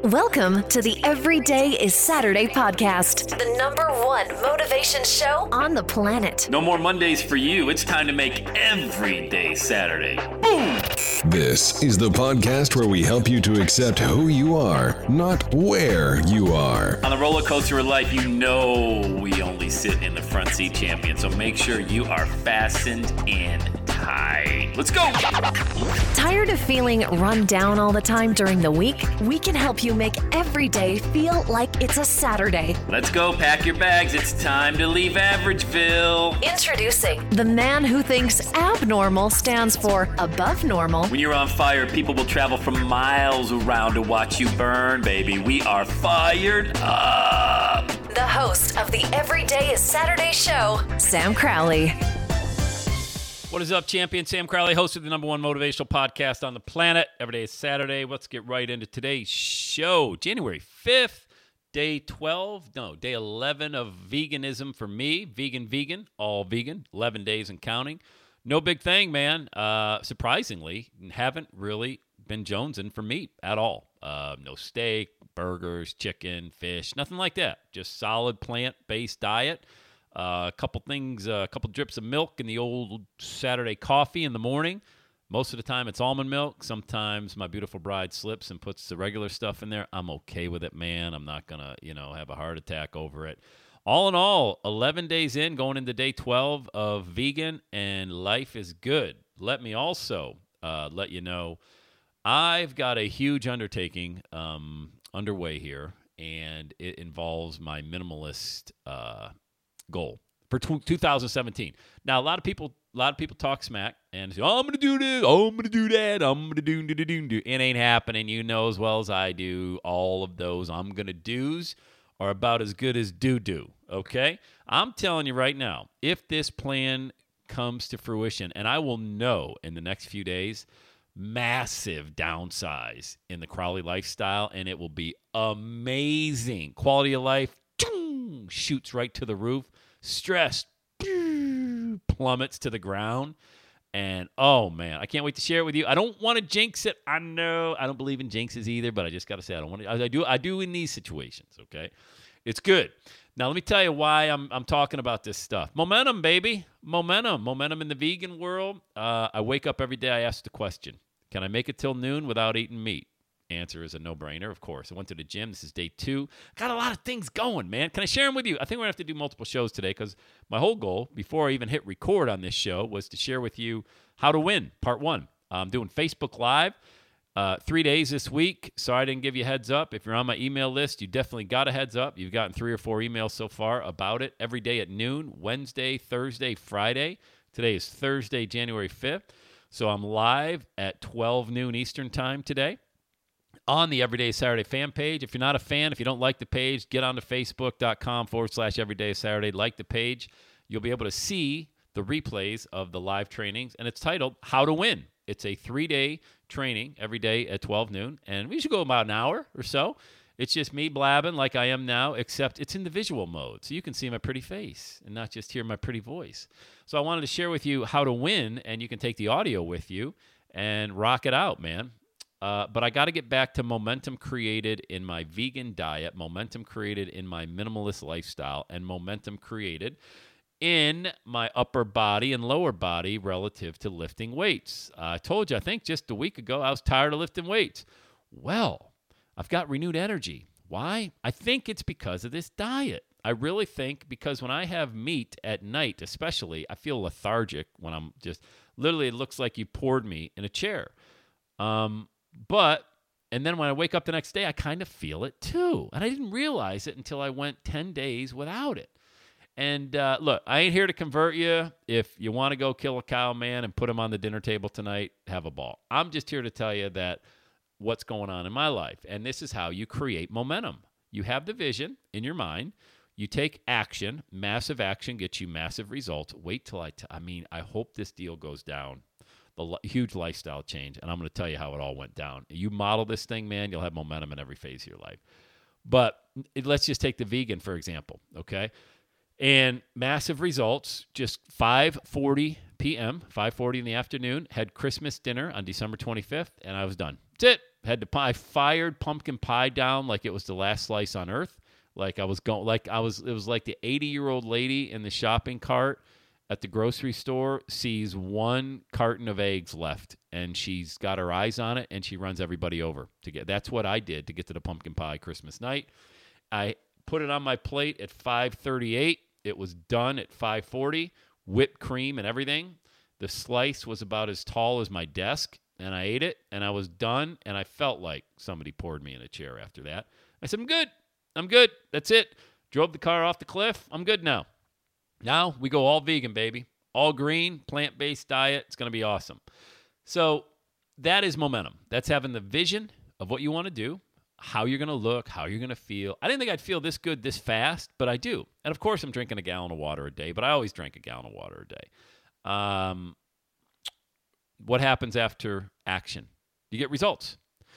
Welcome to the Everyday is Saturday podcast, the #1 motivation show on the planet. No more Mondays for you. It's time to make every day Saturday. Boom! This is the podcast where we help you to accept who you are, not where you are. On the roller coaster of life, you know we only sit in the front seat, champion. So make sure you are fastened in tight. Let's go! Tired of feeling run down all the time during the week? We can help you make every day feel like it's a Saturday. Let's go, pack your bags. It's time to leave Averageville. Introducing the man who thinks abnormal stands for above normal. When you're on fire, people will travel from miles around to watch you burn, baby. We are fired up. The host of the Everyday is Saturday show, Sam Crowley. What is up, champion? Sam Crowley, host of the #1 motivational podcast on the planet. Every day is Saturday. Let's get right into today's show. January 5th, day 11 of veganism for me. Vegan, all vegan, 11 days and counting. No big thing, man. Surprisingly, haven't really been jonesing for meat at all. No steak, burgers, chicken, fish, nothing like that. Just solid plant-based diet. A couple drips of milk in the old Saturday coffee in the morning. Most of the time it's almond milk. Sometimes my beautiful bride slips and puts the regular stuff in there. I'm okay with it, man. I'm not going to, have a heart attack over it. All in all, 11 days in, going into day 12 of vegan, and life is good. Let me also let you know, I've got a huge undertaking underway here, and it involves my minimalist goal for 2017. Now, a lot of people talk smack and say, "Oh, I'm going to do this. Oh, I'm going to do that. I'm going to do. It ain't happening. You know as well as I do. All of those I'm going to do's are about as good as do. Okay? I'm telling you right now, if this plan comes to fruition, and I will know in the next few days, massive downsize in the Crowley lifestyle, and it will be amazing. Quality of life shoots right to the roof. Stress plummets to the ground. And, oh, man, I can't wait to share it with you. I don't want to jinx it. I know I don't believe in jinxes either, but I just got to say I do in these situations, okay? It's good. Now, let me tell you why I'm talking about this stuff. Momentum, baby. Momentum in the vegan world. I wake up every day, I ask the question, can I make it till noon without eating meat? Answer is a no-brainer, of course. I went to the gym. This is day 2. Got a lot of things going, man. Can I share them with you? I think we're going to have to do multiple shows today because my whole goal, before I even hit record on this show, was to share with you how to win, part 1. I'm doing Facebook Live 3 days this week. Sorry I didn't give you a heads up. If you're on my email list, you definitely got a heads up. You've gotten 3 or 4 emails so far about it. Every day at noon, Wednesday, Thursday, Friday. Today is Thursday, January 5th. So I'm live at 12 noon Eastern time today on the Everyday Saturday fan page. If you're not a fan, if you don't like the page, get on to facebook.com/Everyday Saturday. Like the page. You'll be able to see the replays of the live trainings, and it's titled How to Win. It's a 3-day training every day at 12 noon, and we should go about an hour or so. It's just me blabbing like I am now, except it's in the visual mode, so you can see my pretty face and not just hear my pretty voice. So I wanted to share with you how to win, and you can take the audio with you and rock it out, man. But I got to get back to momentum created in my vegan diet, momentum created in my minimalist lifestyle, and momentum created in my upper body and lower body relative to lifting weights. I told you, I think just a week ago, I was tired of lifting weights. Well, I've got renewed energy. Why? I think it's because of this diet. I really think because when I have meat at night, especially, I feel lethargic when I'm just, literally it looks like you poured me in a chair. And then when I wake up the next day, I kind of feel it too. And I didn't realize it until I went 10 days without it. And look, I ain't here to convert you. If you want to go kill a cow, man, and put him on the dinner table tonight, have a ball. I'm just here to tell you that what's going on in my life. And this is how you create momentum. You have the vision in your mind. You take action. Massive action gets you massive results. Wait till I hope this deal goes down. The huge lifestyle change, and I'm going to tell you how it all went down. You model this thing, man, you'll have momentum in every phase of your life. But let's just take the vegan, for example, okay? And massive results, just 5:40 p.m., 5:40 in the afternoon, had Christmas dinner on December 25th, and I was done. That's it. I fired pumpkin pie down like it was the last slice on earth. It was like the 80-year-old lady in the shopping cart at the grocery store sees one carton of eggs left, and she's got her eyes on it, and she runs everybody over to get. That's what I did to get to the pumpkin pie Christmas night. I put it on my plate at 5:38. It was done at 5:40, whipped cream and everything. The slice was about as tall as my desk, and I ate it, and I was done, and I felt like somebody poured me in a chair after that. I said, I'm good. That's it. Drove the car off the cliff. I'm good now. Now we go all vegan, baby. All green, plant-based diet. It's going to be awesome. So that is momentum. That's having the vision of what you want to do, how you're going to look, how you're going to feel. I didn't think I'd feel this good this fast, but I do. And, of course, I'm drinking a gallon of water a day, but I always drink a gallon of water a day. What happens after action? You get results.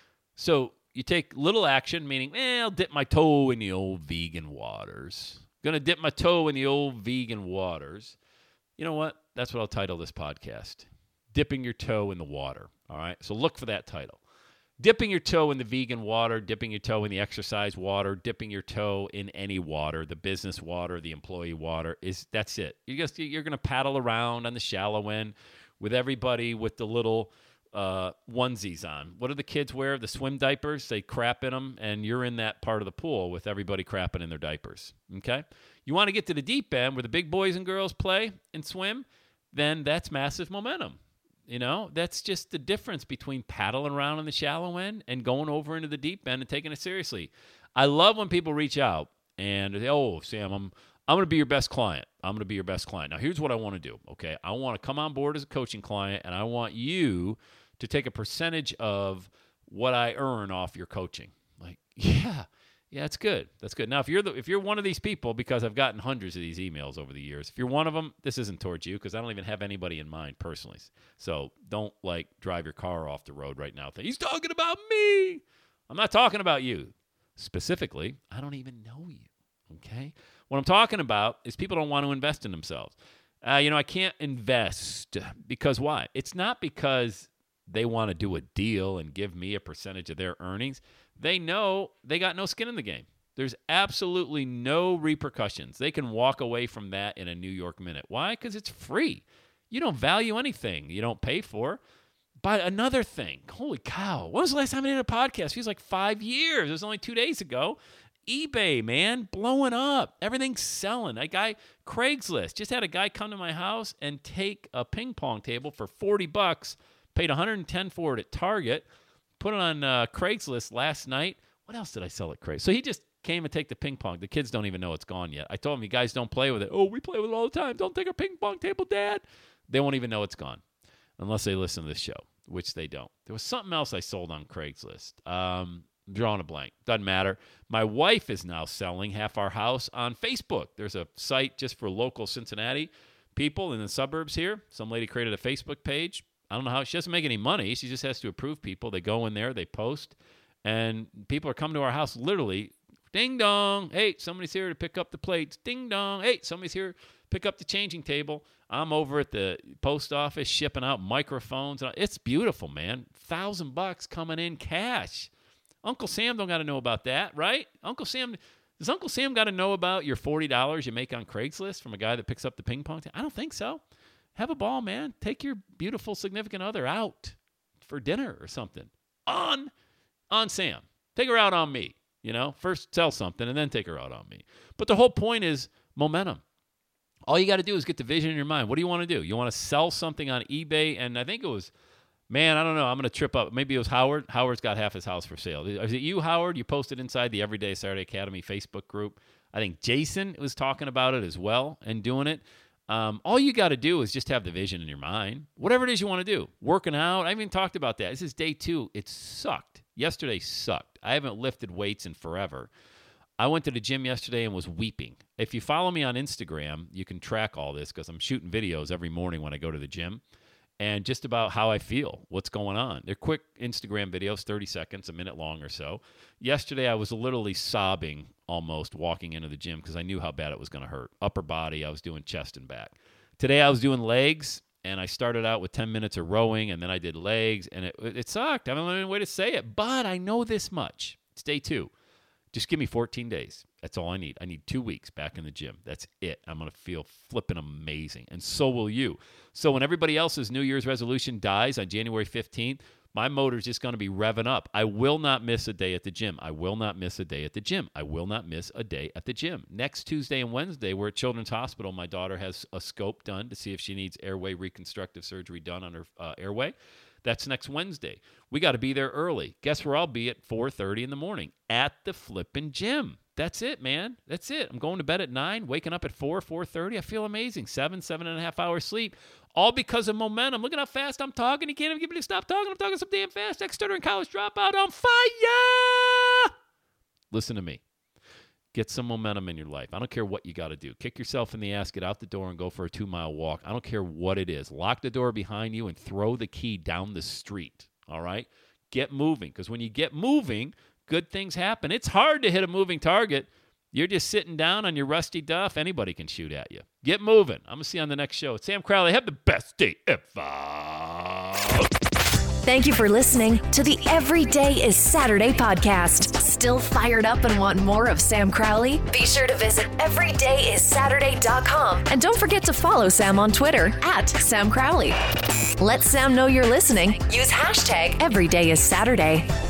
So you take little action, meaning, I'll dip my toe in the old vegan waters. Going to dip my toe in the old vegan waters. You know what? That's what I'll title this podcast. Dipping your toe in the water. All right? So look for that title. Dipping your toe in the vegan water, dipping your toe in the exercise water, dipping your toe in any water, the business water, the employee water, that's it. You're going to paddle around on the shallow end with everybody with the little onesies on. What do the kids wear? The swim diapers. They crap in them, and you're in that part of the pool with everybody crapping in their diapers. Okay? You want to get to the deep end where the big boys and girls play and swim, then that's massive momentum. You know, that's just the difference between paddling around in the shallow end and going over into the deep end and taking it seriously. I love when people reach out and they, Sam, I'm going to be your best client. I'm going to be your best client. Now, here's what I want to do, okay? I want to come on board as a coaching client, and I want you to take a percentage of what I earn off your coaching. Like, yeah, that's good. That's good. Now, if you're one of these people, because I've gotten hundreds of these emails over the years, if you're one of them, this isn't towards you because I don't even have anybody in mind personally. So don't drive your car off the road right now. He's talking about me. I'm not talking about you specifically. I don't even know you. Okay. What I'm talking about is people don't want to invest in themselves. I can't invest because why? It's not because they want to do a deal and give me a percentage of their earnings. They know they got no skin in the game. There's absolutely no repercussions. They can walk away from that in a New York minute. Why? Because it's free. You don't value anything you don't pay for. But another thing, holy cow, when was the last time I did a podcast? Feels like 5 years. It was only 2 days ago. eBay, man, blowing up. Everything's selling. That guy, Craigslist, just had a guy come to my house and take a ping pong table for $40, paid $110 for it at Target, put it on Craigslist last night. What else did I sell at Craigslist? So he just came and take the ping pong. The kids don't even know it's gone yet. I told him, you guys don't play with it. Oh, we play with it all the time. Don't take a ping pong table, Dad. They won't even know it's gone unless they listen to this show, which they don't. There was something else I sold on Craigslist. Drawing a blank. Doesn't matter. My wife is now selling half our house on Facebook. There's a site just for local Cincinnati people in the suburbs here. Some lady created a Facebook page. I don't know how. She doesn't make any money. She just has to approve people. They go in there, they post, and people are coming to our house literally. Ding dong. Hey, somebody's here to pick up the plates. Ding dong. Hey, somebody's here to pick up the changing table. I'm over at the post office shipping out microphones. It's beautiful, man. $1,000 coming in cash. Uncle Sam don't got to know about that, right? Does Uncle Sam got to know about your $40 you make on Craigslist from a guy that picks up the ping pong table? I don't think so. Have a ball, man. Take your beautiful significant other out for dinner or something. On Sam. Take her out on me. First sell something and then take her out on me. But the whole point is momentum. All you got to do is get the vision in your mind. What do you want to do? You want to sell something on eBay? And I think it was, I don't know. I'm going to trip up. Maybe it was Howard. Howard's got half his house for sale. Is it you, Howard? You posted inside the Everyday Saturday Academy Facebook group. I think Jason was talking about it as well and doing it. All you got to do is just have the vision in your mind. Whatever it is you want to do. Working out. I even talked about that. This is day 2. It sucked. Yesterday sucked. I haven't lifted weights in forever. I went to the gym yesterday and was weeping. If you follow me on Instagram, you can track all this because I'm shooting videos every morning when I go to the gym and just about how I feel, what's going on. They're quick Instagram videos, 30 seconds, a minute long or so. Yesterday, I was literally sobbing almost walking into the gym because I knew how bad it was going to hurt. Upper body, I was doing chest and back. Today, I was doing legs, And I started out with 10 minutes of rowing, and then I did legs, and it sucked. I don't know any way to say it, but I know this much. It's day 2. Just give me 14 days. That's all I need. I need 2 weeks back in the gym. That's it. I'm going to feel flipping amazing, and so will you. So when everybody else's New Year's resolution dies on January 15th, my motor's just going to be revving up. I will not miss a day at the gym. I will not miss a day at the gym. I will not miss a day at the gym. Next Tuesday and Wednesday, we're at Children's Hospital. My daughter has a scope done to see if she needs airway reconstructive surgery done on her airway. That's next Wednesday. We got to be there early. Guess where I'll be at 4:30 in the morning? At the flippin' gym. That's it, man. That's it. I'm going to bed at 9, waking up at 4:30. I feel amazing. 7.5 hours sleep. All because of momentum. Look at how fast I'm talking. You can't even get me to stop talking. I'm talking so damn fast. Ex-stuttering college dropout on fire. Listen to me. Get some momentum in your life. I don't care what you got to do. Kick yourself in the ass, get out the door, and go for a 2-mile walk. I don't care what it is. Lock the door behind you and throw the key down the street. All right? Get moving, because when you get moving, good things happen. It's hard to hit a moving target. You're just sitting down on your rusty duff. Anybody can shoot at you. Get moving. I'm going to see you on the next show. It's Sam Crowley. Have the best day ever. Thank you for listening to the Every Day is Saturday podcast. Still fired up and want more of Sam Crowley? Be sure to visit everydayissaturday.com. And don't forget to follow Sam on Twitter @Sam Crowley. Let Sam know you're listening. Use hashtag EverydayIsSaturday.